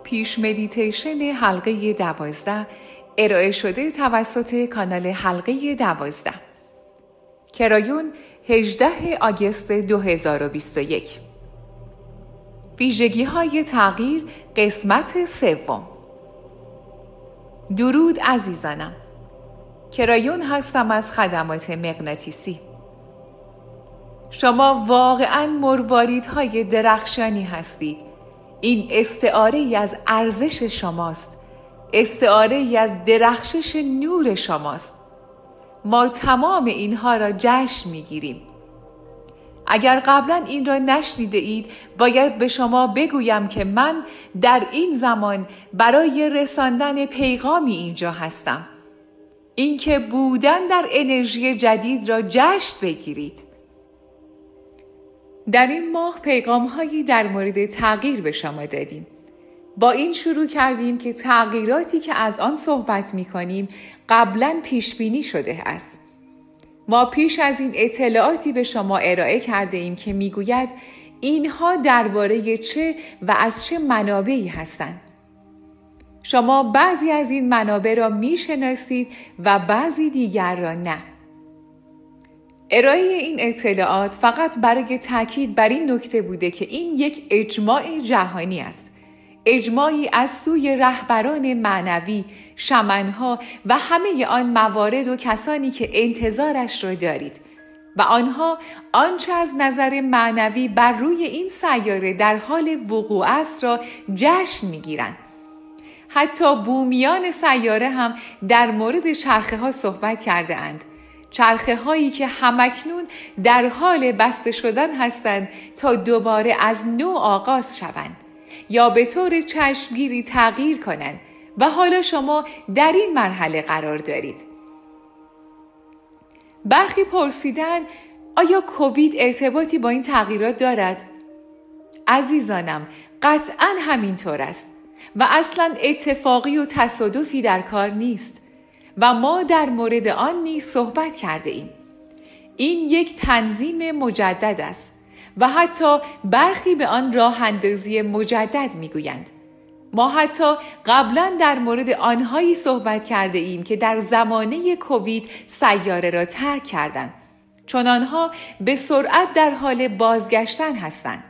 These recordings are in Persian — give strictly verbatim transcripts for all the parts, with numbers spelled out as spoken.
پیش مدیتیشن حلقه دوازده ارائه شده توسط کانال حلقه دوازده. کرایون هجدهم آگوست دو هزار و بیست و یک. ویژگی‌های تغییر قسمت سوم. درود عزیزانم. کرایون هستم از خدمات مغناطیسی. شما واقعاً مرواریدهای درخشانی هستید. این استعاره‌ای از ارزش شماست. استعاره‌ای از درخشش نور شماست. ما تمام اینها را جشن می‌گیریم. اگر قبلا این را نشنیده اید، باید به شما بگویم که من در این زمان برای رساندن پیغامی اینجا هستم. اینکه بودن در انرژی جدید را جشن بگیرید. در این ماه پیغام‌هایی در مورد تغییر به شما دادیم. با این شروع کردیم که تغییراتی که از آن صحبت می‌کنیم قبلاً پیش بینی شده است. ما پیش از این اطلاعاتی به شما ارائه کرده ایم که میگوید اینها درباره چه و از چه منابعی هستند. شما بعضی از این منابع را میشناسید و بعضی دیگر را نه. ارائه این اطلاعات فقط برای تاکید بر این نکته بوده که این یک اجماع جهانی است. اجماعی از سوی رهبران معنوی، شمنها و همه آن موارد و کسانی که انتظارش را دارید و آنها آنچه از نظر معنوی بر روی این سیاره در حال وقوع است را جشن می‌گیرند. حتی بومیان سیاره هم در مورد چرخه ها صحبت کرده اند. چرخه هایی که همکنون در حال بسته شدن هستند تا دوباره از نو آغاز شوند یا به طور چشمگیری تغییر کنند و حالا شما در این مرحله قرار دارید. برخی پرسیدن آیا کووید ارتباطی با این تغییرات دارد؟ عزیزانم، قطعاً همینطور است و اصلاً اتفاقی و تصادفی در کار نیست و ما در مورد آن نیز صحبت کرده ایم. این یک تنظیم مجدد است و حتی برخی به آن راه اندازی مجدد میگویند. ما حتی قبلا در مورد آنهایی صحبت کرده ایم که در زمانه کووید سیاره را ترک کردند، چون آنها به سرعت در حال بازگشتن هستند.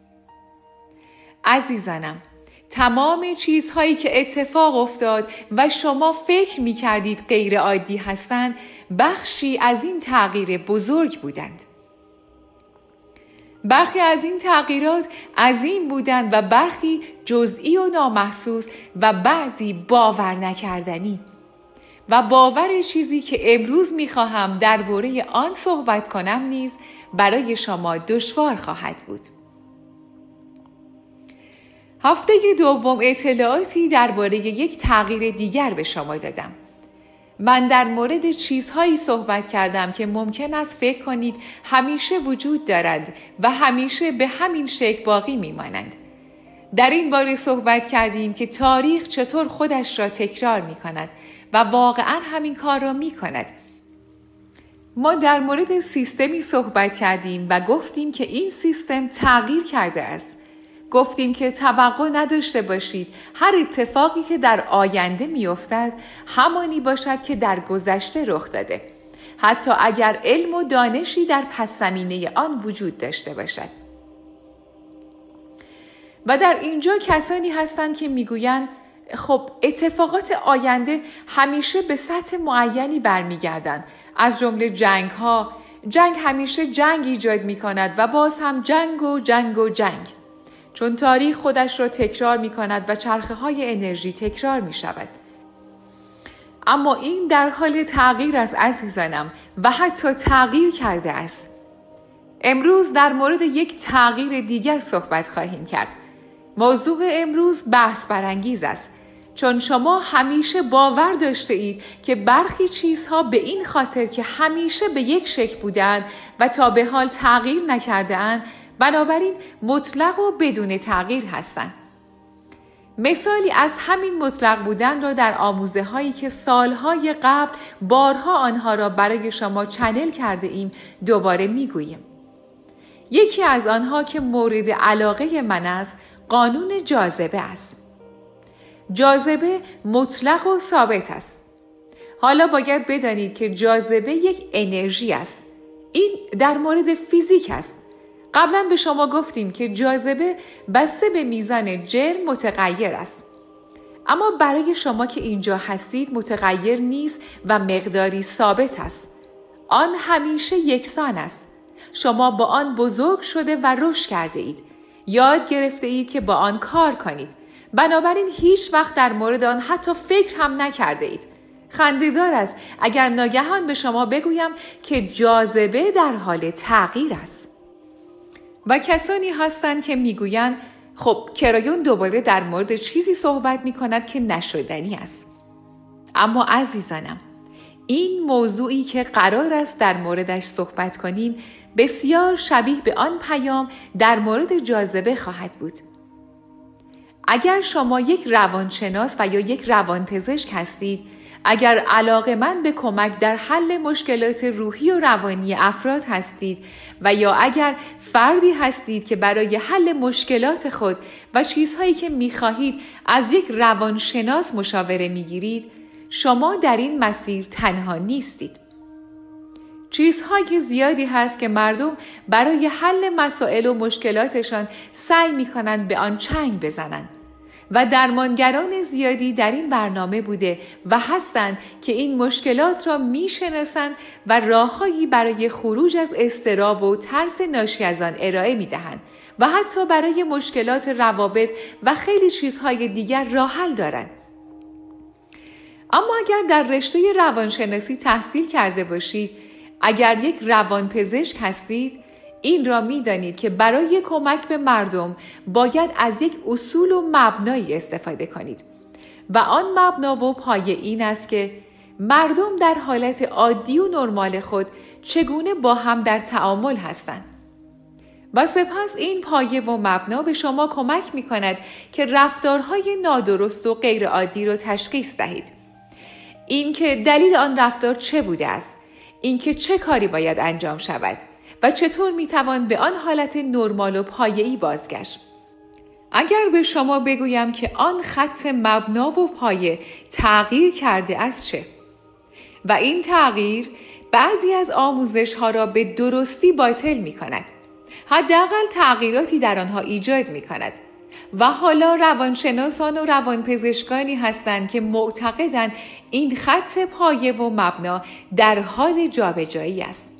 عزیزانم، تمام چیزهایی که اتفاق افتاد و شما فکر می کردید غیر عادی هستند، بخشی از این تغییر بزرگ بودند. برخی از این تغییرات عظیم بودند و برخی جزئی و نامحسوس و بعضی باور نکردنی. و باور چیزی که امروز می خواهم درباره آن صحبت کنم نیز برای شما دشوار خواهد بود. هفته دوم اطلاعاتی درباره یک تغییر دیگر به شما دادم. من در مورد چیزهایی صحبت کردم که ممکن است فکر کنید همیشه وجود دارند و همیشه به همین شکل باقی میمانند. در این باره صحبت کردیم که تاریخ چطور خودش را تکرار می کند و واقعاً همین کار را می کند. ما در مورد سیستمی صحبت کردیم و گفتیم که این سیستم تغییر کرده است. گفتیم که توقع نداشته باشید هر اتفاقی که در آینده میافتد همانی باشد که در گذشته رخ داده، حتی اگر علم و دانشی در پس زمینه آن وجود داشته باشد. و در اینجا کسانی هستند که میگویند خب اتفاقات آینده همیشه به سطح معینی برمیگردند، از جمله جنگ ها. جنگ همیشه جنگ ایجاد می کند و باز هم جنگ و جنگ و جنگ. چون تاریخ خودش را تکرار می کند و چرخه های انرژی تکرار می شود. اما این در حال تغییر است عزیزانم و حتی تغییر کرده است. امروز در مورد یک تغییر دیگر صحبت خواهیم کرد. موضوع امروز بحث برانگیز است، چون شما همیشه باور داشته اید که برخی چیزها به این خاطر که همیشه به یک شکل بودند و تا به حال تغییر نکرده اند، بنابراین مطلق و بدون تغییر هستند. مثالی از همین مطلق بودن را در آموزه هایی که سالهای قبل بارها آنها را برای شما چنل کرده ایم دوباره می گوییم. یکی از آنها که مورد علاقه من است قانون جاذبه است. جاذبه مطلق و ثابت است. حالا باید بدانید که جاذبه یک انرژی است. این در مورد فیزیک است. قبلا به شما گفتیم که جاذبه بسته به میزان جرم متغیر است. اما برای شما که اینجا هستید متغیر نیست و مقداری ثابت است. آن همیشه یکسان است. شما با آن بزرگ شده و رشد کرده اید. یاد گرفته اید که با آن کار کنید. بنابراین هیچ وقت در مورد آن حتی فکر هم نکرده اید. خنده‌دار است اگر ناگهان به شما بگویم که جاذبه در حال تغییر است. و کسانی هستند که میگویند خب کرایون دوباره در مورد چیزی صحبت می کند که نشدنی است. اما عزیزانم، این موضوعی که قرار است در موردش صحبت کنیم بسیار شبیه به آن پیام در مورد جاذبه خواهد بود. اگر شما یک روانشناس و یا یک روانپزشک هستید، اگر علاقه‌مند به کمک در حل مشکلات روحی و روانی افراد هستید و یا اگر فردی هستید که برای حل مشکلات خود و چیزهایی که می‌خواهید از یک روانشناس مشاوره می‌گیرید، شما در این مسیر تنها نیستید. چیزهای زیادی هست که مردم برای حل مسائل و مشکلاتشان سعی می‌کنند به آن چنگ بزنند. و درمانگران زیادی در این برنامه بوده و هستند که این مشکلات را میشناسند و راههایی برای خروج از اضطراب و ترس ناشی از آن ارائه میدهند و حتی برای مشکلات روابط و خیلی چیزهای دیگر راه حل دارند. اما اگر در رشته روانشناسی تحصیل کرده باشید، اگر یک روانپزشک هستید، این را می دانید که برای کمک به مردم باید از یک اصول و مبنایی استفاده کنید و آن مبنا و پایه این است که مردم در حالت عادی و نرمال خود چگونه با هم در تعامل هستند. و سپس این پایه و مبنا به شما کمک می کند که رفتارهای نادرست و غیر عادی را تشخیص دهید. این که دلیل آن رفتار چه بوده است، این که چه کاری باید انجام شود و چطور میتوان به آن حالت نرمال و پایه‌ای بازگشت. اگر به شما بگویم که آن خط مبنا و پایه تغییر کرده است چه؟ و این تغییر بعضی از آموزش‌ها را به درستی باطل می‌کند. حداقل تغییراتی در آنها ایجاد می‌کند. و حالا روانشناسان و روانپزشکانی هستند که معتقدند این خط پایه و مبنا در حال جابجایی است.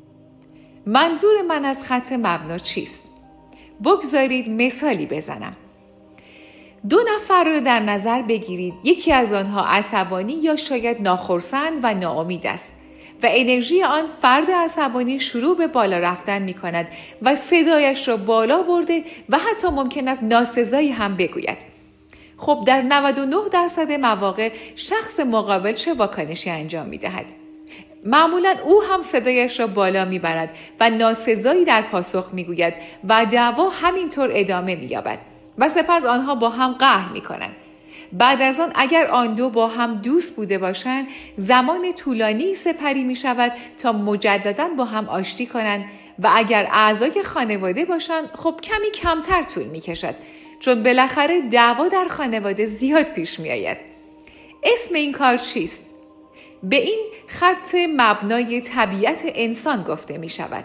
منظور من از خط مبنا چیست؟ بگذارید مثالی بزنم. دو نفر را در نظر بگیرید. یکی از آنها عصبانی یا شاید ناخرسند و ناامید است و انرژی آن فرد عصبانی شروع به بالا رفتن می کند و صدایش را بالا برده و حتی ممکن است ناسزایی هم بگوید. خب در نود و نه درصد مواقع شخص مقابل چه واکنشی انجام می دهد؟ معمولاً او هم صدایش را بالا می برد و ناسزایی در پاسخ می گوید و دعوا همینطور ادامه می یابد و سپس آنها با هم قهر می کنند. بعد از آن اگر آن دو با هم دوست بوده باشند، زمان طولانی سپری می شود تا مجدداً با هم آشتی کنند و اگر اعضای خانواده باشند، خب کمی کمتر طول می کشد، چون بالاخره دعوا در خانواده زیاد پیش می آید. اسم این کار چیست؟ به این خط مبنای طبیعت انسان گفته می شود.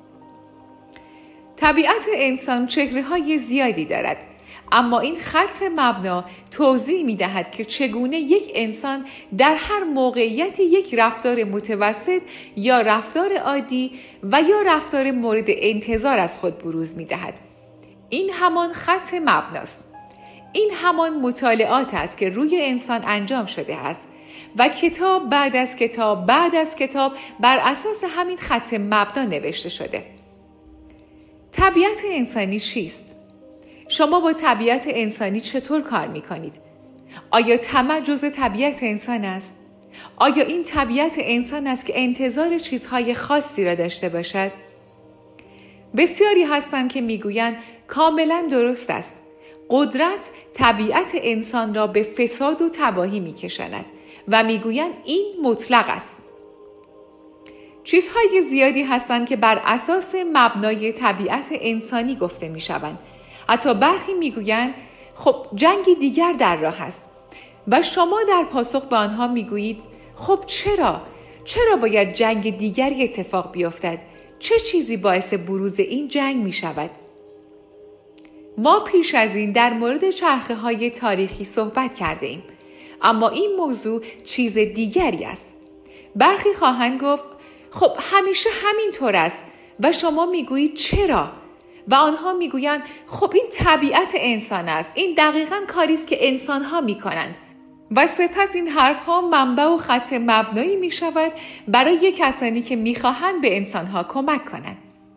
طبیعت انسان چهره‌های زیادی دارد، اما این خط مبنا توضیح می دهد که چگونه یک انسان در هر موقعیتی یک رفتار متوسط یا رفتار عادی و یا رفتار مورد انتظار از خود بروز می دهد. این همان خط مبناست. این همان مطالعات است که روی انسان انجام شده است و کتاب بعد از کتاب بعد از کتاب بر اساس همین خط مبنا نوشته شده. طبیعت انسانی چیست؟ شما با طبیعت انسانی چطور کار می کنید؟ آیا طمع جزء طبیعت انسان است؟ آیا این طبیعت انسان است که انتظار چیزهای خاصی را داشته باشد؟ بسیاری هستند که میگویند کاملا درست است. قدرت طبیعت انسان را به فساد و تباهی میکشاند و میگویند این مطلق است. چیزهای زیادی هستند که بر اساس مبنای طبیعت انسانی گفته میشوند. حتی برخی میگویند خب جنگی دیگر در راه است. و شما در پاسخ به آنها میگویید خب چرا؟ چرا باید جنگ دیگری اتفاق بیفتد؟ چه چیزی باعث بروز این جنگ می شود؟ ما پیش از این در مورد چرخه های تاریخی صحبت کرده ایم. اما این موضوع چیز دیگری است. برخی خواهند گفت خب همیشه همین طور است و شما میگویید چرا؟ و آنها میگویند خب این طبیعت انسان است. این دقیقاً کاری است که انسانها میکنند. و سپس این حرفها منبع و خط مبنایی می شود برای کسانی که می خواهند به انسانها کمک کنند.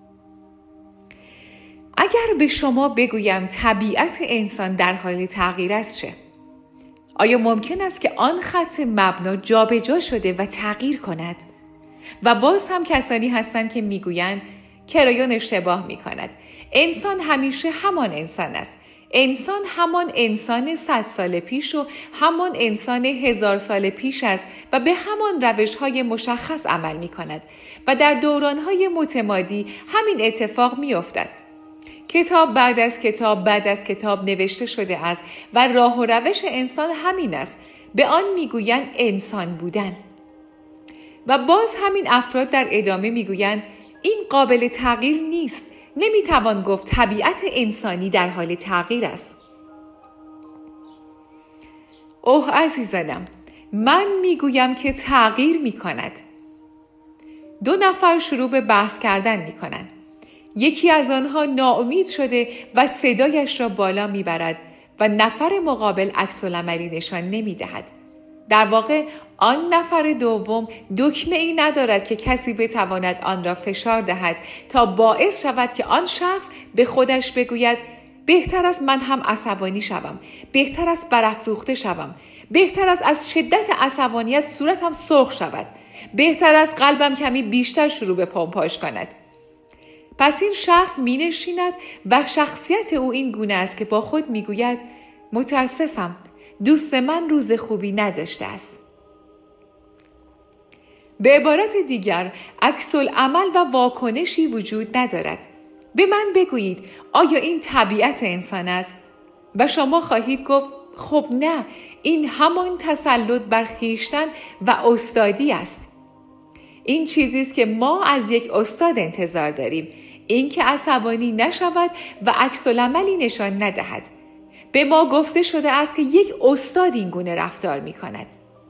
اگر به شما بگویم طبیعت انسان در حال تغییر است چه؟ آیا ممکن است که آن خط مبنا جابجا شده و تغییر کند؟ و باز هم کسانی هستند که می گویند کرایون اشتباه می کند. انسان همیشه همان انسان است. انسان همان انسان صد سال پیش و همان انسان هزار سال پیش است و به همان روش‌های مشخص عمل می‌کند و در دوران‌های متمادی همین اتفاق می‌افتد. کتاب بعد از کتاب بعد از کتاب نوشته شده است و راه و روش انسان همین است. به آن می‌گویند انسان بودن. و باز همین افراد در ادامه می‌گویند این قابل تغییر نیست. نمیتوان گفت طبیعت انسانی در حال تغییر است. اوه عزیزانم، من میگویم که تغییر میکند. دو نفر شروع به بحث کردن میکنند. یکی از آنها ناامید شده و صدایش را بالا میبرد و نفر مقابل عکس‌العملی نشان نمیدهد. در واقع آن نفر دوم دکمه ای ندارد که کسی بتواند آن را فشار دهد تا باعث شود که آن شخص به خودش بگوید بهتر است من هم عصبانی شوم، بهتر است برافروخته شوم، بهتر است از شدت عصبانیت صورتم سرخ شود، بهتر است قلبم کمی بیشتر شروع به پمپاژ کند. پس این شخص می نشیند و شخصیت او این گونه است که با خود می گوید متاسفم، دوست من روز خوبی نداشته است. به عبارت دیگر عکس‌العمل و واکنشی وجود ندارد. به من بگویید آیا این طبیعت انسان است؟ و شما خواهید گفت خب نه، این همان تسلط بر خویشتن و استادی است. این چیزی است که ما از یک استاد انتظار داریم، این که عصبانی نشود و عکس‌العملی نشان ندهد. به ما گفته شده است که یک استاد این گونه رفتار می کند.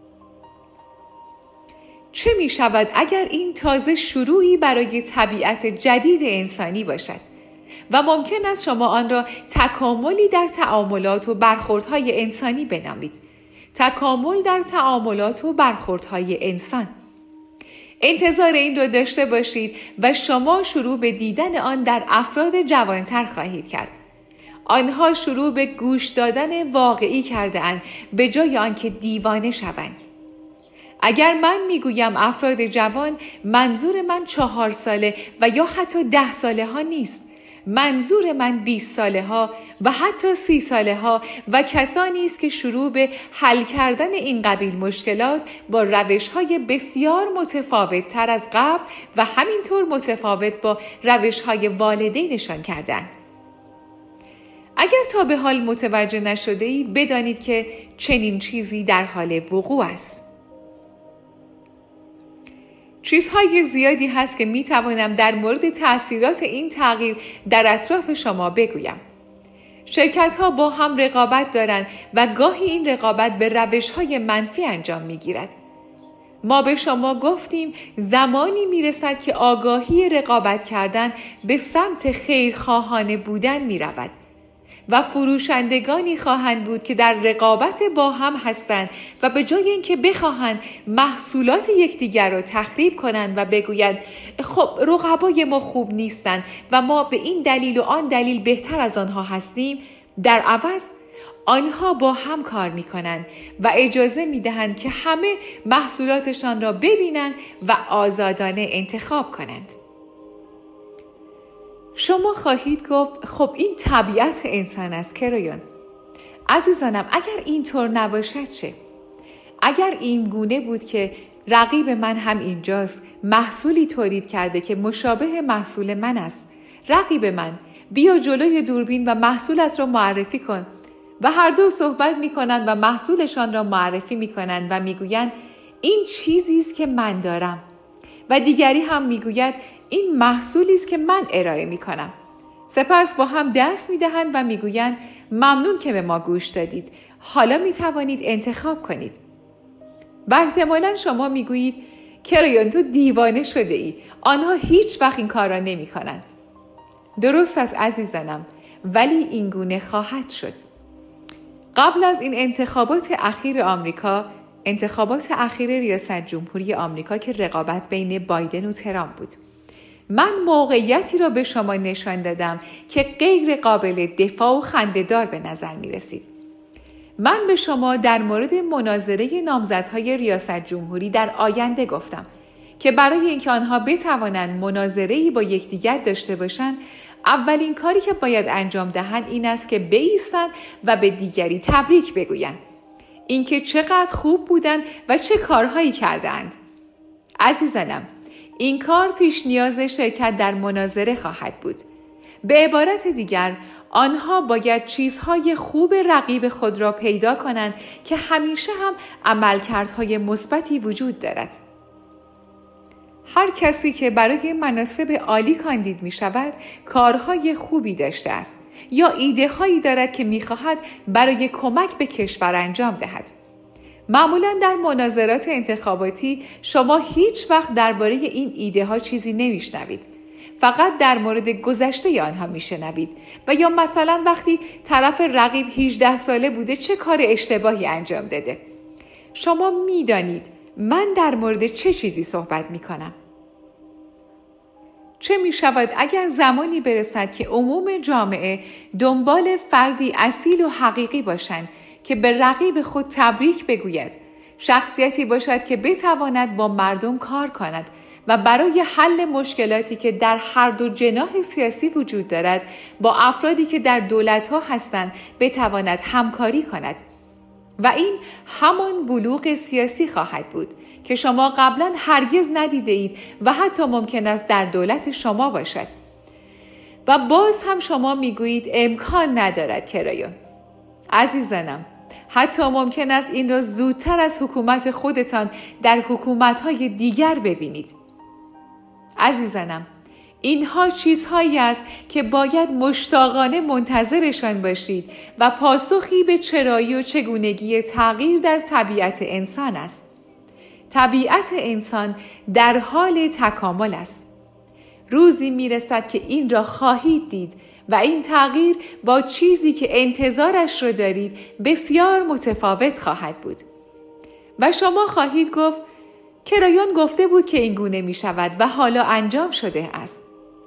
چه می شود اگر این تازه شروعی برای طبیعت جدید انسانی باشد و ممکن است شما آن را تکاملی در تعاملات و برخوردهای انسانی بنامید. تکامل در تعاملات و برخوردهای انسان. انتظار این را داشته باشید و شما شروع به دیدن آن در افراد جوانتر خواهید کرد. آنها شروع به گوش دادن واقعی کرده‌اند به جای آنکه دیوانه شوند. اگر من میگویم افراد جوان، منظور من چهار ساله و یا حتی ده ساله ها نیست. منظور من بیست ساله ها و حتی سی ساله ها و کسانی است که شروع به حل کردن این قبیل مشکلات با روش های بسیار متفاوت تر از قبل و همینطور متفاوت با روش های والدینشان کردند. اگر تا به حال متوجه نشده اید بدانید که چنین چیزی در حال وقوع است. چیزهای زیادی هست که می توانم در مورد تأثیرات این تغییر در اطراف شما بگویم. شرکت ها با هم رقابت دارند و گاهی این رقابت به روش های منفی انجام می گیرد. ما به شما گفتیم زمانی می رسد که آگاهی رقابت کردن به سمت خیرخواهانه بودن می رود. و فروشندگانی خواهند بود که در رقابت با هم هستند و به جای اینکه بخواهند محصولات یکدیگر را تخریب کنند و بگویند خب رقبای ما خوب نیستند و ما به این دلیل و آن دلیل بهتر از آنها هستیم، در عوض آنها با هم کار می کنند و اجازه می دهند که همه محصولاتشان را ببینند و آزادانه انتخاب کنند. شما خواهید گفت خب این طبیعت انسان است کرایون. عزیزانم اگر اینطور نباشد چه؟ اگر این گونه بود که رقیب من هم اینجاست، محصولی تولید کرده که مشابه محصول من است، رقیب من بیا جلوی دوربین و محصولت را معرفی کن و هر دو صحبت می کنند و محصولشان را معرفی می کنند و می گویند این چیزی است که من دارم و دیگری هم می گوید این محصولی است که من ارائه می کنم. سپس با هم دست می دهند و می گویند ممنون که به ما گوش دادید. حالا می توانید انتخاب کنید. و احتمالاً شما می گویید کرایون تو دیوانه شده ای. آنها هیچ وقت این کار را نمی کنند. درست است عزیزانم، ولی این گونه خواهد شد. قبل از این انتخابات اخیر آمریکا، انتخابات اخیر ریاست جمهوری آمریکا که رقابت بین بایدن و ترامپ بود، من موقعیتی را به شما نشان دادم که غیر قابل دفاع و خنده‌دار به نظر می رسید. من به شما در مورد مناظره نامزدهای ریاست جمهوری در آینده گفتم که برای اینکه آنها بتوانند مناظره‌ای با یکدیگر داشته باشند، اولین کاری که باید انجام دهند این است که بایستند و به دیگری تبریک بگویند. اینکه چقدر خوب بودند و چه کارهایی کردند. عزیزانم، این کار پیش نیاز شرکت در مناظره خواهد بود. به عبارت دیگر، آنها باید چیزهای خوب رقیب خود را پیدا کنند که همیشه هم عملکردهای مثبتی وجود دارد. هر کسی که برای مناصب عالی کاندید می شود، کارهای خوبی داشته است یا ایده هایی دارد که می خواهد برای کمک به کشور انجام دهد. معمولاً در مناظرات انتخاباتی شما هیچ وقت درباره این ایده ها چیزی نمی شنوید. فقط در مورد گذشته آنها می شنوید و یا مثلا وقتی طرف رقیب هجده ساله بوده چه کار اشتباهی انجام داده. شما می دانید من در مورد چه چیزی صحبت می کنم. چه می شود اگر زمانی برسد که عموم جامعه دنبال فردی اصیل و حقیقی باشند که به رقیب خود تبریک بگوید، شخصیتی باشد که بتواند با مردم کار کند و برای حل مشکلاتی که در هر دو جناح سیاسی وجود دارد با افرادی که در دولت‌ها هستند بتواند همکاری کند. و این همان بلوغ سیاسی خواهد بود که شما قبلا هرگز ندیده اید و حتی ممکن است در دولت شما باشد. و باز هم شما میگویید امکان ندارد کرایون. عزیزانم، حتی ممکن است این را زودتر از حکومت خودتان در حکومت‌های دیگر ببینید. عزیزانم، اینها چیزهایی است که باید مشتاقانه منتظرشان باشید و پاسخی به چرایی و چگونگی تغییر در طبیعت انسان است. طبیعت انسان در حال تکامل است. روزی میرسد که این را خواهید دید و این تغییر با چیزی که انتظارش را دارید بسیار متفاوت خواهد بود. و شما خواهید گفت کرایون گفته بود که این گونه می شود و حالا انجام شده است.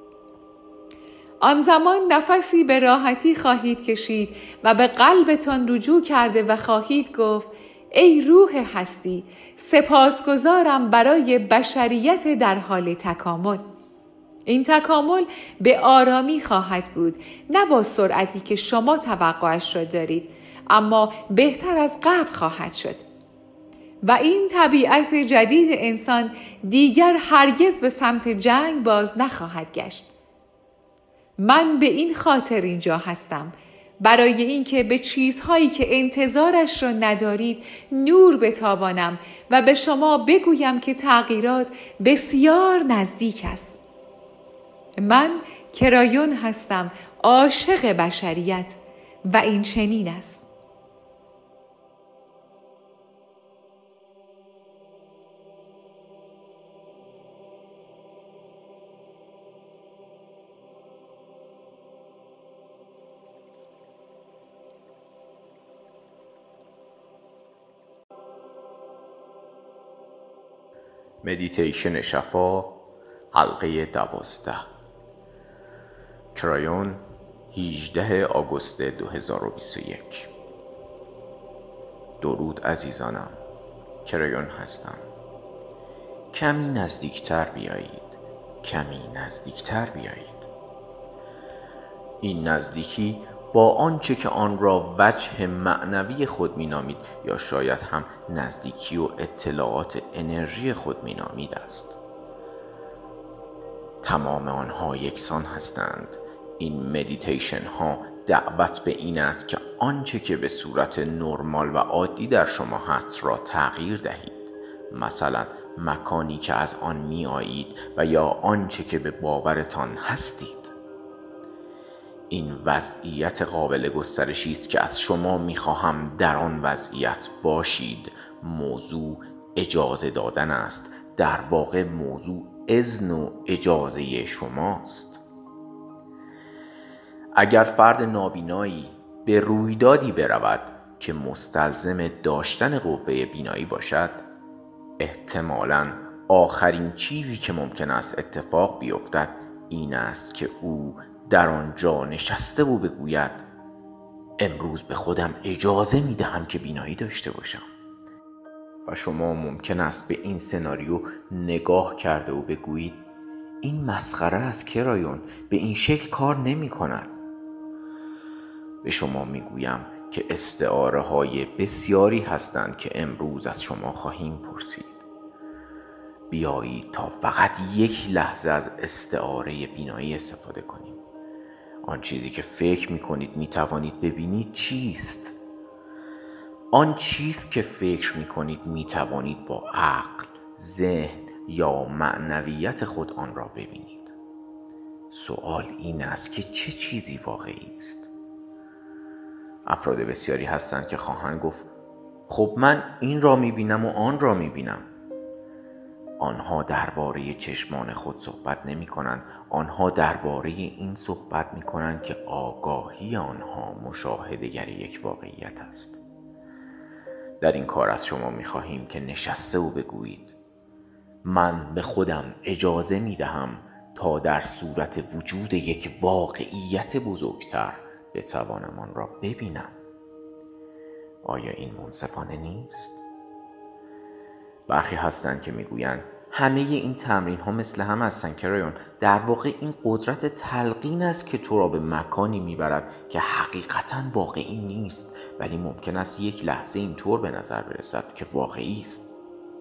آن زمان نفسی به راحتی خواهید کشید و به قلبتان رجوع کرده و خواهید گفت ای روح هستی، سپاسگزارم برای بشریت در حال تکامل. این تکامل به آرامی خواهد بود، نه با سرعتی که شما توقعش را دارید، اما بهتر از قبل خواهد شد. و این طبیعت جدید انسان دیگر هرگز به سمت جنگ باز نخواهد گشت. من به این خاطر اینجا هستم، برای اینکه به چیزهایی که انتظارش را ندارید نور بتابانم و به شما بگویم که تغییرات بسیار نزدیک است. من کرایون هستم، عاشق بشریت، و این چنین است. مدیتیشن شفا، حلقه دوازده. کرایون، هجدهم آگوست دو هزار و بیست و یک. درود عزیزانم، کرایون هستم. کمی نزدیکتر بیایید، کمی نزدیکتر بیایید. این نزدیکی با آنچه که آن را وجه معنوی خود مینامید یا شاید هم نزدیکی و اطلاعات انرژی خود مینامید است. تمام آنها یکسان هستند. این مدیتیشن ها دعوت به این است که آنچه که به صورت نرمال و عادی در شما هست را تغییر دهید. مثلا مکانی که از آن می آیید و یا آنچه که به باورتان هستید. این وضعیت قابل گسترشی است که از شما می خواهم در آن وضعیت باشید. موضوع اجازه دادن است. در واقع موضوع اذن و اجازه شماست. اگر فرد نابینایی به رویدادی برود که مستلزم داشتن قوه بینایی باشد، احتمالاً آخرین چیزی که ممکن است اتفاق بیفتد این است که او در آنجا نشسته و بگوید امروز به خودم اجازه می دهم که بینایی داشته باشم. و شما ممکن است به این سناریو نگاه کرده و بگویید این مسخره است کرایون، به این شکل کار نمی کند. به شما می گویم که استعاره های بسیاری هستند که امروز از شما خواهیم پرسید. بیایید تا فقط یک لحظه از استعاره بینایی استفاده کنیم. آن چیزی که فکر می کنید می توانید ببینید چیست؟ آن چیز که فکر می کنید می توانید با عقل، ذهن یا معنویت خود آن را ببینید. سوال این است که چه چیزی واقعی است؟ افراد بسیاری هستند که خواهند گفت خب من این را می بینم و آن را می بینم. آنها درباره چشمان خود صحبت نمی کنند. آنها درباره این صحبت می کنند که آگاهی آنها مشاهده‌گر یک واقعیت است. در این کار از شما می خواهیم که نشسته و بگویید من به خودم اجازه می دهم تا در صورت وجود یک واقعیت بزرگتر بتوانم آن را ببینم. آیا این منصفانه نیست؟ برخی هستند که میگویند همه این تمرین ها مثل هم هستند کرایون. در واقع این قدرت تلقین است که تو را به مکانی میبرد که حقیقتا واقعی نیست، ولی ممکن است یک لحظه اینطور به نظر برسد که واقعی است.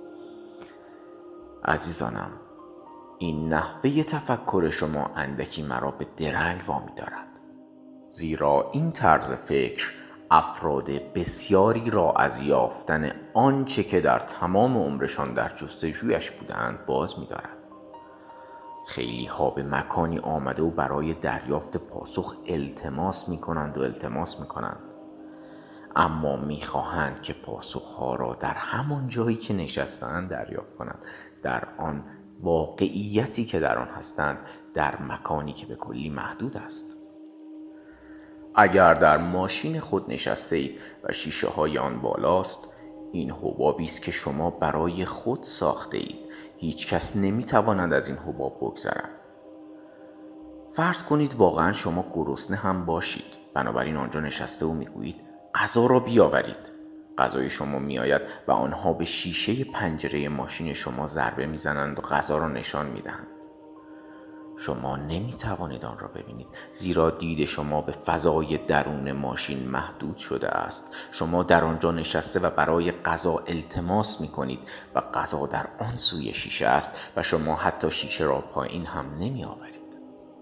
عزیزانم، این نحوه تفکر شما اندکی مرا به درنگ وامی دارد، زیرا این طرز فکر افراد بسیاری را از یافتن آنچه که در تمام عمرشان در جستجویش بودند باز می‌دارد. خیلی ها به مکانی آمده و برای دریافت پاسخ التماس می‌کنند و التماس می‌کنند، اما می‌خواهند که پاسخ‌ها را در همان جایی که نشستند دریافت کنند، در آن واقعیتی که در آن هستند، در مکانی که به کلی محدود است. اگر در ماشین خود نشسته اید و شیشه های آن بالاست، این حبابی است که شما برای خود ساخته اید. هیچ کس نمی تواند از این حباب بگذرد. فرض کنید واقعا شما گرسنه هم باشید، بنابراین آنجا نشسته و میگویید غذا را بیاورید. غذای شما می آید و آنها به شیشه پنجره ماشین شما ضربه می زنند و غذا را نشان می دهند. شما نمی توانید آن را ببینید، زیرا دید شما به فضای درون ماشین محدود شده است. شما در آنجا نشسته و برای غذا التماس می کنید و غذا در آن سوی شیشه است و شما حتی شیشه را پایین هم نمی آورید.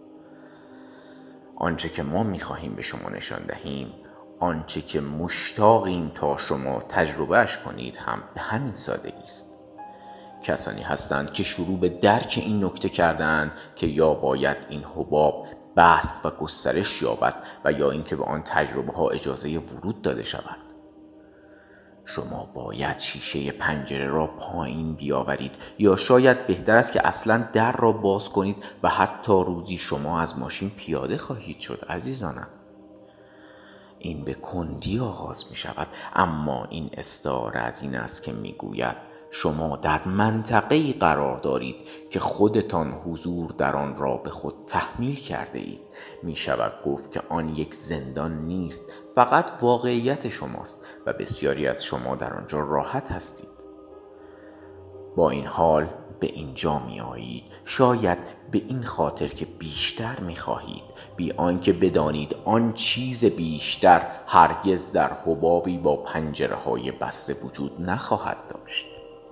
آنچه که ما می خواهیم به شما نشان دهیم، آنچه که مشتاقیم تا شما تجربهش کنید هم به همین سادگی است. کسانی هستند که شروع به درک این نکته کردند که یا باید این حباب بست و گسترش یابد و یا اینکه به آن تجربه ها اجازه ورود داده شود. شما باید شیشه پنجره را پایین بیاورید، یا شاید بهتر است که اصلا در را باز کنید و حتی روزی شما از ماشین پیاده خواهید شد. عزیزانم، این به کندی آغاز می شود، اما این استعاره از این است که می گوید شما در منطقه‌ای قرار دارید که خودتان حضور در آن را به خود تحمیل کرده اید. می شود گفت که آن یک زندان نیست، فقط واقعیت شماست و بسیاری از شما در آنجا راحت هستید. با این حال به اینجا می آیید شاید به این خاطر که بیشتر می خواهید، بی آنکه بدانید آن چیز بیشتر هرگز در حبابی با پنجره های بسته وجود نخواهد داشت.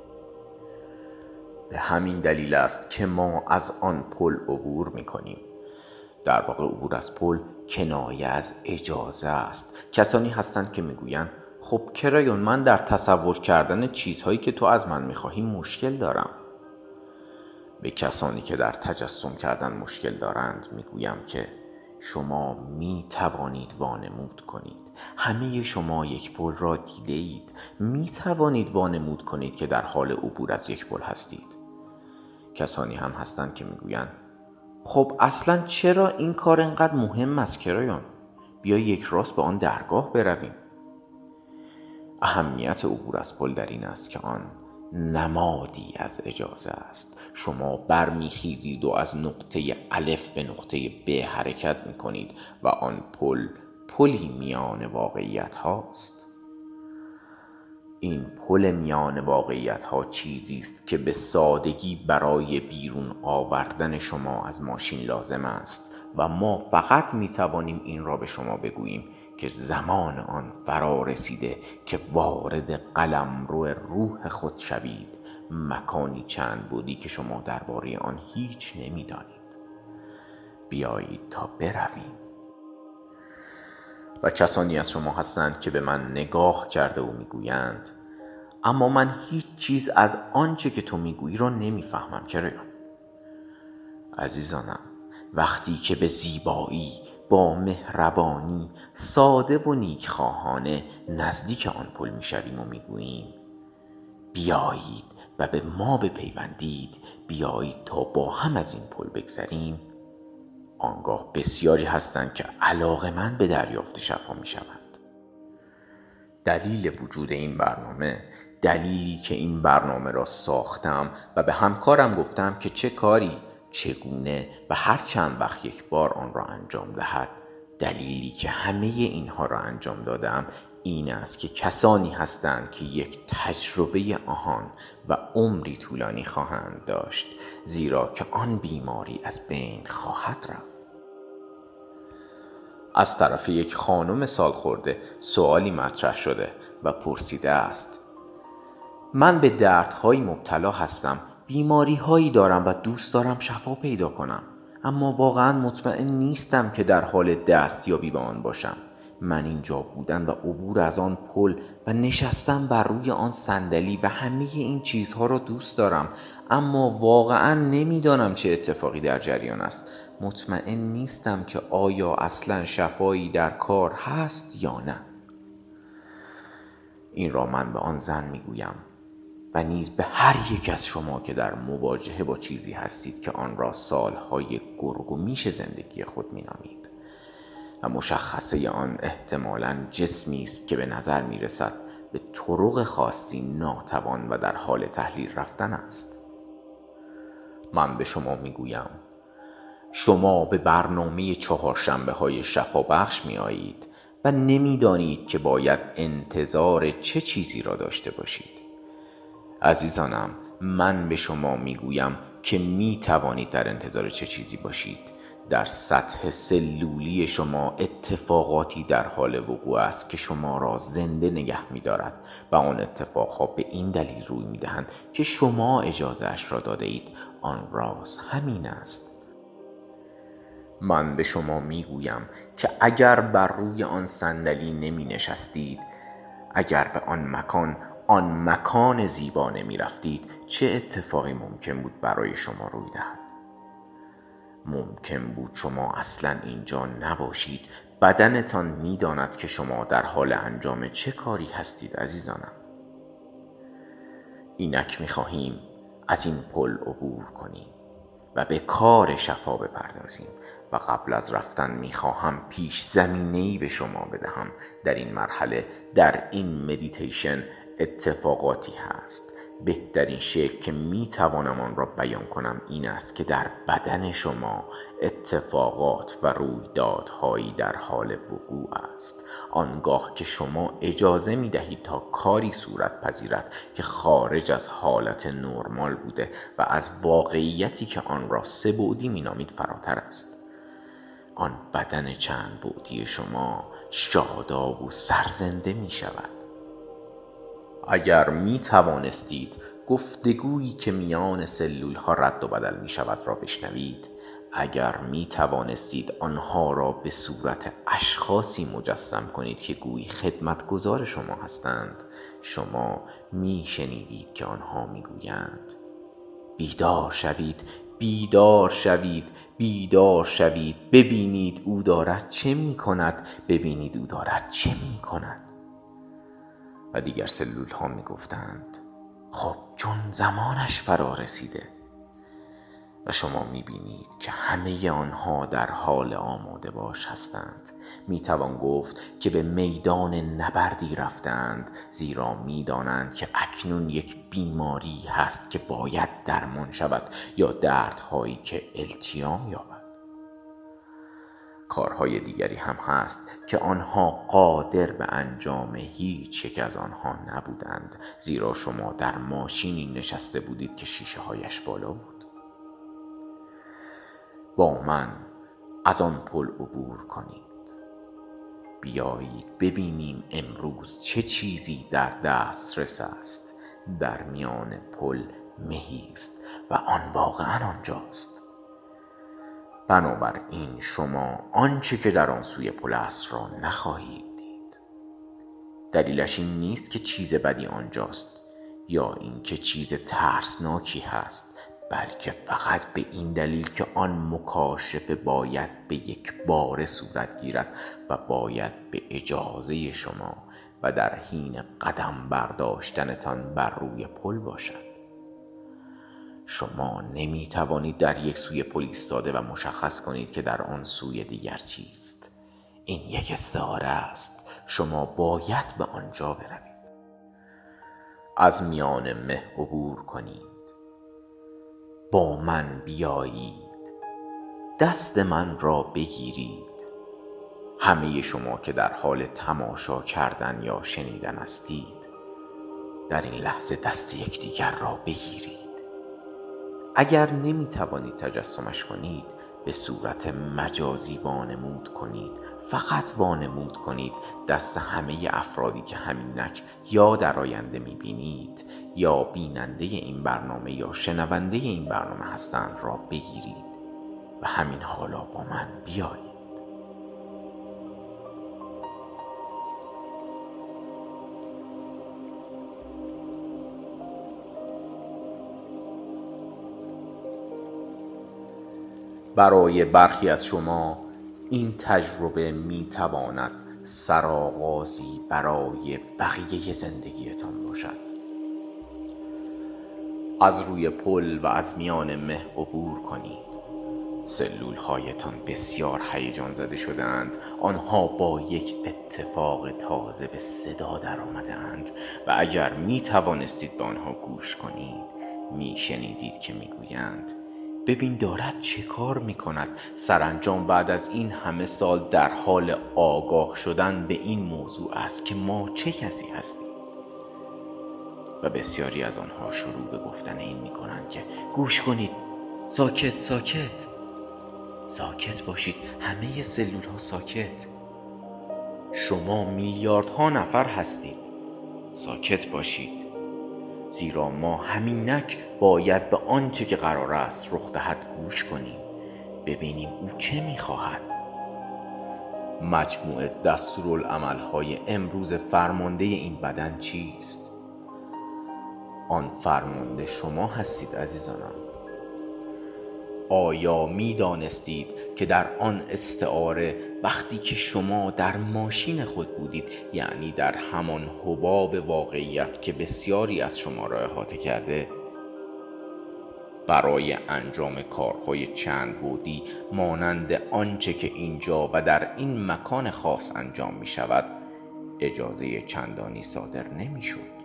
به همین دلیل است که ما از آن پل عبور می کنیم. در واقع عبور از پل کنایه از اجازه است. کسانی هستند که میگویند خب کرایون، من در تصور کردن چیزهایی که تو از من میخواهی مشکل دارم. به کسانی که در تجسم کردن مشکل دارند میگویم که شما می توانید وانمود کنید. همه شما یک پل را دیده اید. می توانید وانمود کنید که در حال عبور از یک پل هستید. کسانی هم هستند که میگویند خب اصلا چرا این کار اینقدر مهم است کرایون؟ بیا یک راست به آن درگاه برویم. اهمیت عبور از پل در این است که آن نمادی از اجازه است. شما برمیخیزید و از نقطه الف به نقطه ب حرکت میکنید و آن پل پلی میان واقعیت هاست. این پل میان واقعیت ها چیزی است که به سادگی برای بیرون آوردن شما از ماشین لازم است و ما فقط میتوانیم این را به شما بگوییم که زمان آن فرا رسیده که وارد قلمرو روح خود شوید، مکانی چند بودی که شما درباره آن هیچ نمیدانید. بیایید تا برویم. و کسانی از شما هستند که به من نگاه کرده و میگویند اما من هیچ چیز از آنچه که تو میگویی را نمیفهمم کرایون. عزیزانم، وقتی که به زیبایی، با مهربانی، ساده و نیکخواهانه نزدیک آن پل میشویم و میگوییم بیایید و به ما بپیوندید، بیایید تا با هم از این پل بگذریم، آنگاه بسیاری هستند که علاقه‌مند به دریافت شفا میشوند. دلیل وجود این برنامه، دلیلی که این برنامه را ساختم و به همکارم گفتم که چه کاری، چگونه و هر چند وقت یک بار آن را انجام دهد، دلیلی که همه اینها را انجام دادم این است که کسانی هستند که یک تجربه آهان و عمری طولانی خواهند داشت، زیرا که آن بیماری از بین خواهد رفت. از طرف یک خانم سالخورده سوالی مطرح شده و پرسیده است من به دردهایی مبتلا هستم، بیماری هایی دارم و دوست دارم شفا پیدا کنم، اما واقعا مطمئن نیستم که در حال دستیابی به آن باشم. من اینجا بودن و عبور از آن پل و نشستن بر روی آن صندلی و همه این چیزها را دوست دارم، اما واقعا نمیدانم چه اتفاقی در جریان است. مطمئن نیستم که آیا اصلا شفایی در کار هست یا نه. این را من به آن زن میگویم و نیز به هر یک از شما که در مواجهه با چیزی هستید که آن را سالهای گرگ و میش زندگی خود مینامید و مشخصه آن احتمالاً جسمی است که به نظر میرسد به طرق خاصی ناتوان و در حال تحلیل رفتن است. من به شما میگویم شما به برنامه چهارشنبه های شفا بخش می آیید و نمی دانید که باید انتظار چه چیزی را داشته باشید. عزیزانم، من به شما می گویم که می توانید در انتظار چه چیزی باشید. در سطح سلولی شما اتفاقاتی در حال وقوع است که شما را زنده نگه می دارد و آن اتفاقها به این دلیل روی می دهند که شما اجازه اش را داده اید. آن راز همین است. من به شما می گویم که اگر بر روی آن صندلی نمی نشستید، اگر به آن مکان آن مکان زیبا نمی رفتید، چه اتفاقی ممکن بود برای شما روی دهد؟ ممکن بود شما اصلا اینجا نباشید. بدنتان می داند که شما در حال انجام چه کاری هستید. عزیزانم، اینک می خواهیم از این پل عبور کنیم و به کار شفا بپردازیم و قبل از رفتن میخواهم پیش زمینه‌ای به شما بدهم. در این مرحله، در این مدیتیشن اتفاقاتی هست. بهترین شکل که میتوانم آن را بیان کنم این است که در بدن شما اتفاقات و رویدادهایی در حال وقوع است. آنگاه که شما اجازه میدهید تا کاری صورت پذیرد که خارج از حالت نرمال بوده و از واقعیتی که آن را سه بعدی مینامید فراتر است، آن بدن چند بعدی شما شاداب و سرزنده می شود. اگر می توانستید گفتگویی که میان سلول ها رد و بدل می شود را بشنوید، اگر می توانستید آنها را به صورت اشخاصی مجسم کنید که گویی خدمتگزار شما هستند، شما می شنیدید که آنها می گویند بیدار شوید، بیدار شوید، بیدار شوید، ببینید او دارد چه می کند، ببینید او دارد چه می کند. و دیگر سلول ها می گفتند خب چون زمانش فرا رسیده. و شما می بینید که همه آنها در حال آماده باش هستند. می توان گفت که به میدان نبردی رفتند، زیرا می دانند که اکنون یک بیماری هست که باید درمان شود یا دردهایی که التیام یابد. کارهای دیگری هم هست که آنها قادر به انجام هیچ یک از آنها نبودند، زیرا شما در ماشینی نشسته بودید که شیشه هایش بالا بود. با من از آن پل عبور کنید. بیایید ببینیم امروز چه چیزی در دسترس است. در میان پل مهی است و آن واقعا آنجاست. بنابراین شما آنچه که در آن سوی پل است را نخواهید دید. دلیلش این نیست که چیز بدی آنجاست یا اینکه چیز ترسناکی هست، بلکه فقط به این دلیل که آن مکاشفه باید به یک بار صورت گیرد و باید به اجازه شما و در حین قدم برداشتنتان بر روی پل باشد. شما نمی توانید در یک سوی پل ایستاده و مشخص کنید که در آن سوی دیگر چیست. این یک استعاره است. شما باید به آنجا بروید. از میان مه عبور کنید. با من بیایید. دست من را بگیرید. همه شما که در حال تماشا کردن یا شنیدن هستید، در این لحظه دست یکدیگر را بگیرید. اگر نمی توانید تجسمش کنید، به صورت مجازی وانمود کنید. فقط وانمود کنید دست همه افرادی که همینک یا در آینده می بینید یا بیننده این برنامه یا شنونده این برنامه هستند را بگیرید و همین حالا با من بیایید. برای برخی از شما این تجربه می تواند سرآغازی برای بقیه زندگیتان باشد. از روی پل و از میان مه عبور کنید. سلول هایتان بسیار هیجان زده شدند. آنها با یک اتفاق تازه به صدا در آمدند و اگر می توانستید به آنها گوش کنید، می شنیدید که می گویند ببین دارد چه کار می کند. سرانجام بعد از این همه سال در حال آگاه شدن به این موضوع است که ما چه کسی هستیم. و بسیاری از آنها شروع به گفتن این می کنند که گوش کنید، ساکت ساکت ساکت باشید، همه سلول ها ساکت، شما میلیاردها نفر هستید، ساکت باشید، زیرا ما همینک باید به آنچه که قرار است رخ دهد گوش کنیم، ببینیم او چه میخواهد. مجموع دستورالعمل‌های امروز فرمانده این بدن چیست؟ آن فرمانده شما هستید عزیزانم. آیا می دانستید که در آن استعاره وقتی که شما در ماشین خود بودید، یعنی در همان حباب واقعیت که بسیاری از شما را احاطه کرده، برای انجام کارهای چند بعدی مانند آنچه که اینجا و در این مکان خاص انجام می شود اجازه چندانی صادر نمی شد؟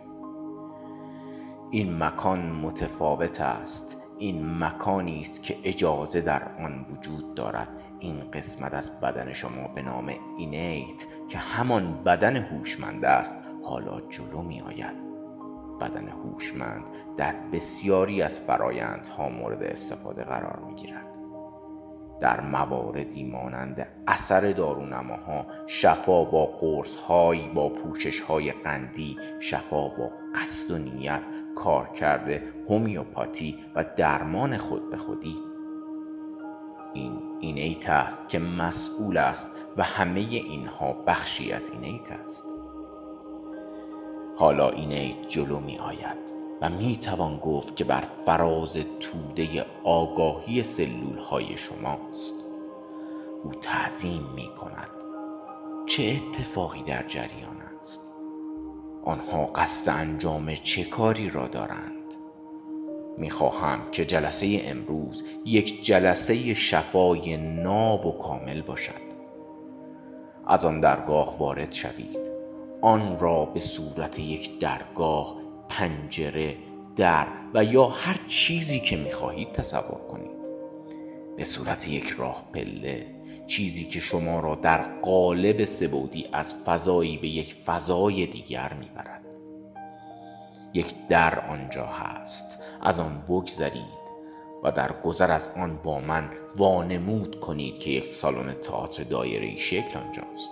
این مکان متفاوت است. این مکانی است که اجازه در آن وجود دارد. این قسمت از بدن شما به نام اینیت که همان بدن هوشمند است حالا جلو می آید. بدن هوشمند در بسیاری از فرایندها مورد استفاده قرار می گیرد. در مواردی مانند اثر دارونماها، شفا با قرص‌های با پوشش‌های قندی، شفا با قصد و نیت، کار کرده هومیوپاتی و درمان خود به خودی. این اینیت است که مسئول است و همه اینها بخشی از اینیت است. حالا اینیت جلو می آید و می توان گفت که بر فراز توده آگاهی سلول های شماست. او تعظیم می کند. چه اتفاقی در جریان است؟ آنها قصد انجام چه کاری را دارند؟ می خواهم که جلسه امروز یک جلسه شفای ناب و کامل باشد. از آن درگاه وارد شوید. آن را به صورت یک درگاه، پنجره، در و یا هر چیزی که می خواهید تصور کنید. به صورت یک راه پله، چیزی که شما را در قالب سه‌بعدی از فضایی به یک فضای دیگر می برد. یک در آنجا هست. از آن بگذرید و در گذر از آن با من وانمود کنید که یک سالن تئاتر دایره‌ای شکل آنجاست.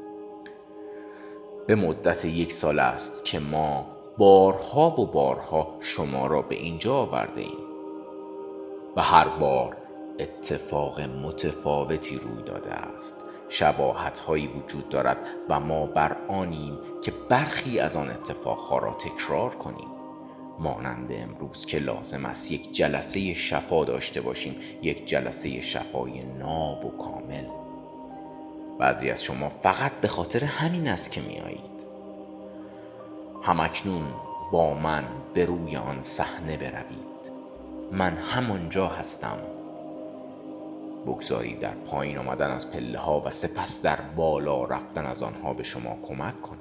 به مدت یک سال است که ما بارها و بارها شما را به اینجا آورده ایم و هر بار اتفاق متفاوتی روی داده است. شباهت هایی وجود دارد و ما بر آنیم که برخی از آن اتفاقها را تکرار کنیم. مانند امروز که لازم است یک جلسه شفا داشته باشیم، یک جلسه شفای ناب و کامل. بعضی از شما فقط به خاطر همین است که می آیید. همکنون با من به روی آن صحنه بروید. من همانجا هستم. بگذارید در پایین آمدن از پله ها و سپس در بالا رفتن از آنها به شما کمک کنم.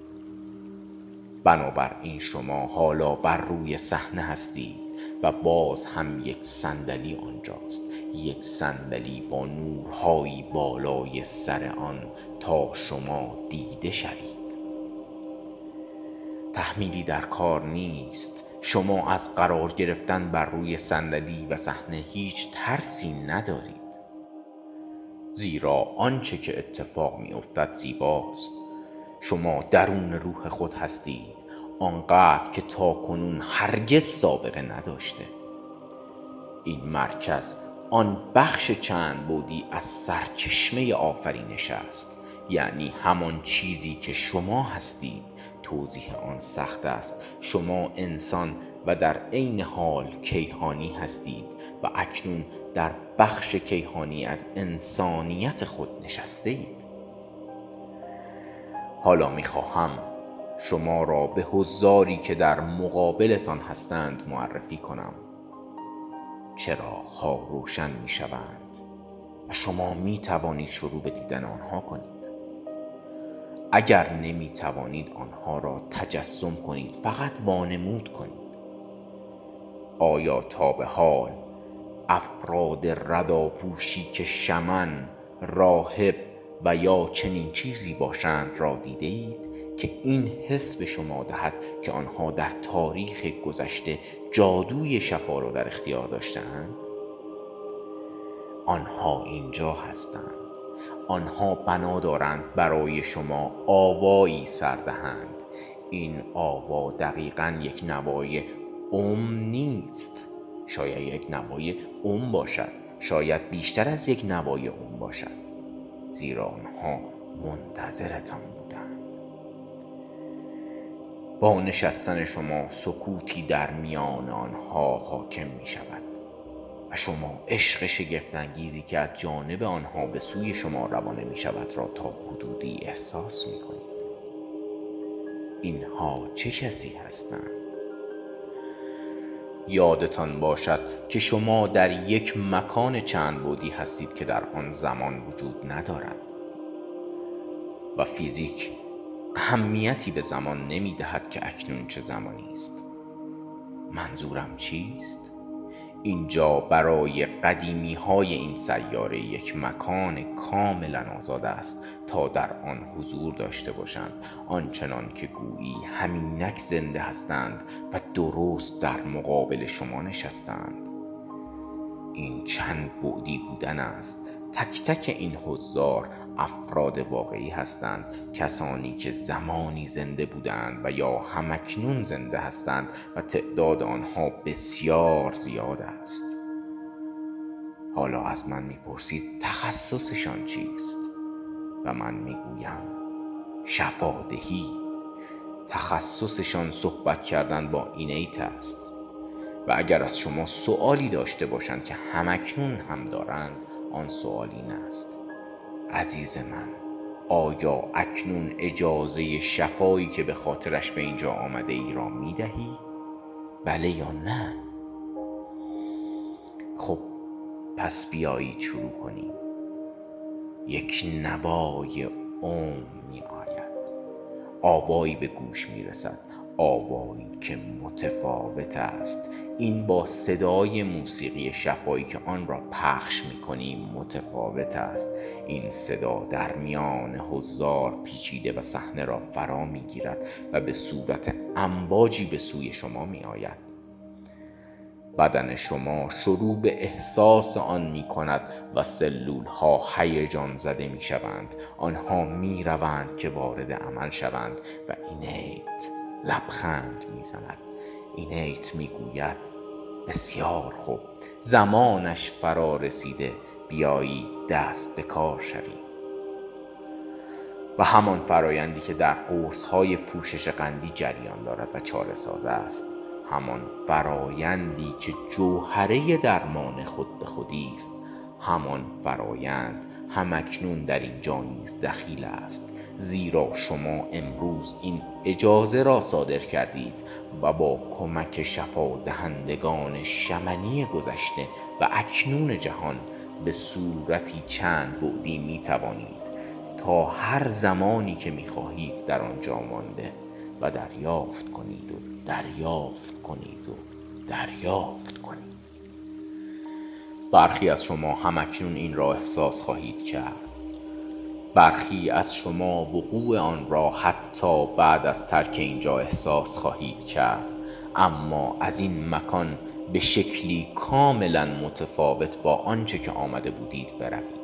بنابراین شما حالا بر روی صحنه هستید و باز هم یک صندلی آنجاست، یک صندلی با نورهایی بالای سر آن تا شما دیده شوید. تحمیلی در کار نیست. شما از قرار گرفتن بر روی صندلی و صحنه هیچ ترسی ندارید، زیرا آنچه که اتفاق می افتد زیباست. شما درون روح خود هستید، آنقدر که تاکنون هرگز سابقه نداشته. این مرکز آن بخش چند بعدی از سرچشمه آفرینش است، یعنی همان چیزی که شما هستید. توضیح آن سخت است. شما انسان و در عین حال کیهانی هستید و اکنون در بخش کیهانی از انسانیت خود نشسته اید. حالا میخواهم شما را به حضاری که در مقابلتان هستند معرفی کنم. چراغ‌ها روشن می شوند و شما می توانید شروع به دیدن آنها کنید. اگر نمی توانید آنها را تجسم کنید، فقط وانمود کنید. آیا تا به حال افراد رداپوشی که شمن، راهب و یا چنین چیزی باشند را دیده اید که این حس به شما دهد که آنها در تاریخ گذشته جادوی شفا را در اختیار داشتند؟ آنها اینجا هستند. آنها بنا دارند برای شما آوایی سر دهند. این آوا دقیقاً یک نوای ام نیست. شاید یک نوای ام باشد، شاید بیشتر از یک نوای ام باشد، زیرا آنها منتظرتان بودند. با نشستن شما سکوتی در میان آنها حاکم می شود و شما عشق شگفت‌انگیزی که از جانب آنها به سوی شما روانه می شود را تا حدودی احساس می کنید. اینها چه کسی هستند؟ یادتان باشد که شما در یک مکان چند بعدی هستید که در آن زمان وجود ندارد و فیزیک اهمیتی به زمان نمی دهد که اکنون چه زمانی است. منظورم چیست؟ اینجا برای قدیمی های این سیاره یک مکان کاملا آزاد است تا در آن حضور داشته باشند، آنچنان که گویی همینک زنده هستند و درست در مقابل شما نشستند. این چند بعدی بودن است. تک تک این حضار افراد واقعی هستند، کسانی که زمانی زنده بودند و یا همکنون زنده هستند و تعداد آنها بسیار زیاد است. حالا از من میپرسید تخصصشان چیست و من میگویم شفادهی. تخصصشان صحبت کردن با اینیت است و اگر از شما سوالی داشته باشند که همکنون هم دارند، آن سوال این است: عزیز من، آیا اکنون اجازه شفایی که به خاطرش به اینجا آمده ای را می دهی؟ بله یا نه؟ خب پس بیایید شروع کنیم. یک نوای عام می آید، آوایی به گوش می رسد، آوایی که متفاوت است. این با صدای موسیقی شفایی که آن را پخش می کنیم متفاوت است. این صدا در میان حضار پیچیده و صحنه را فرا می گیرد و به صورت امواجی به سوی شما می آید. بدن شما شروع به احساس آن می کند و سلول ها هیجان زده می شوند. آنها می روند که وارد عمل شوند و اینیت لبخند می زند. اینیت می گوید بسیار خوب، زمانش فرا رسیده، بیایی دست به کار شویم. و همان فرایندی که در قرص های پوشش قندی جریان دارد و چاره ساز است، همان فرایندی که جوهره درمان خود به خودی است، همان فرایند همکنون در اینجا نیز دخیل است. زیرا شما امروز این اجازه را صادر کردید و با کمک شفا دهندگان شمنی گذشته و اکنون جهان به صورتی چند بعدی می توانید تا هر زمانی که می خواهید در آنجا مانده و دریافت کنید و دریافت کنید و دریافت کنید. برخی از شما همکنون این را احساس خواهید کرد، برخی از شما وقوع آن را حتی بعد از ترک اینجا احساس خواهید کرد، اما از این مکان به شکلی کاملا متفاوت با آنچه که آمده بودید بروید.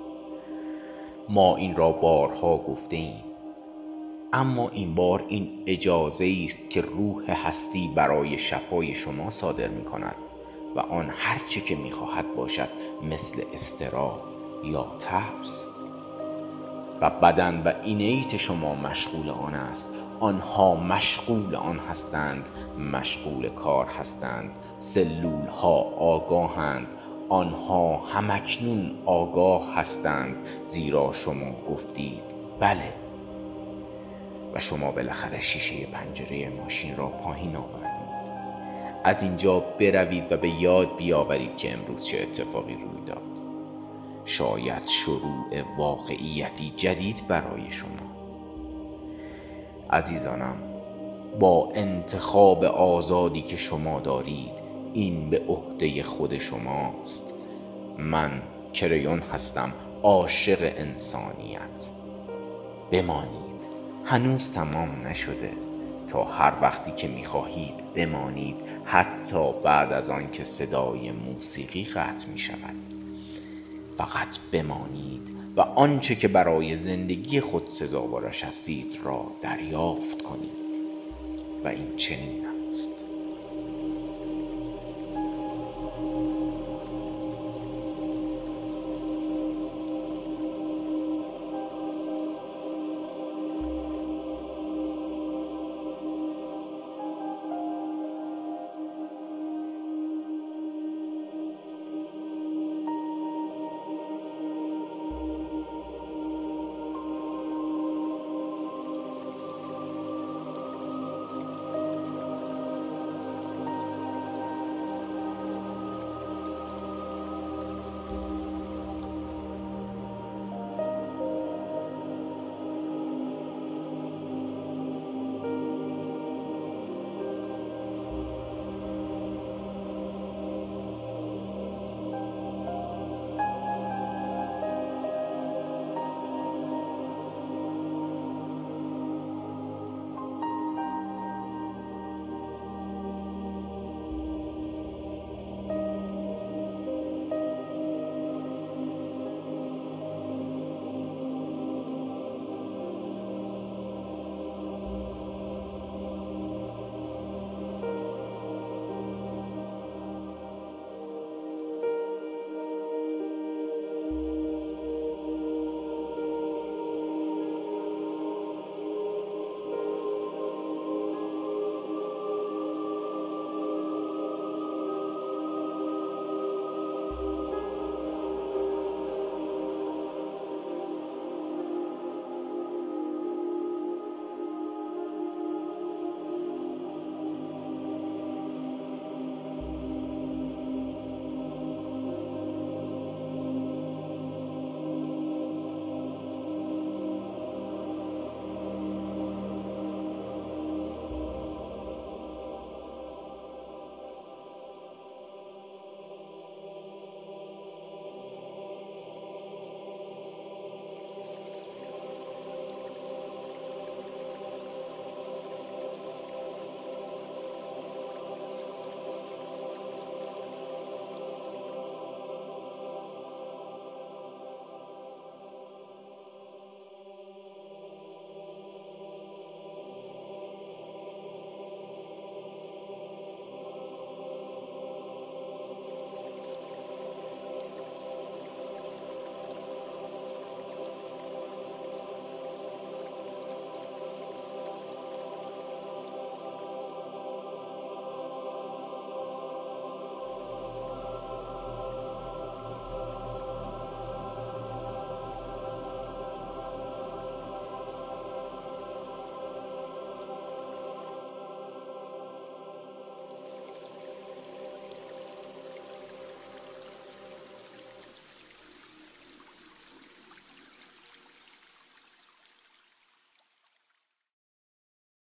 ما این را بارها گفته ایم، اما این بار این اجازه است که روح هستی برای شفای شما صادر می کند و آن هرچه که می خواهد باشد، مثل اضطراب یا ترس. و بدن و اینیت شما مشغول آن است، آنها مشغول آن هستند، مشغول کار هستند. سلول ها آگاهند، آنها همکنون آگاه هستند، زیرا شما گفتید بله. و شما بالاخره شیشه پنجره ماشین را پایین آوردید. از اینجا بروید و به یاد بیاورید که امروز چه اتفاقی روی داد. شاید شروع واقعیتی جدید برای شما. عزیزانم، با انتخاب آزادی که شما دارید، این به عهده خود شماست. من کریون هستم، عاشق انسانیت. بمانید، هنوز تمام نشده. تا هر وقتی که می‌خواهید بمانید، حتی بعد از آن که صدای موسیقی قطع می شود. فقط بمانید و آنچه که برای زندگی خود سزاوارش هستید را دریافت کنید. و این چنین است.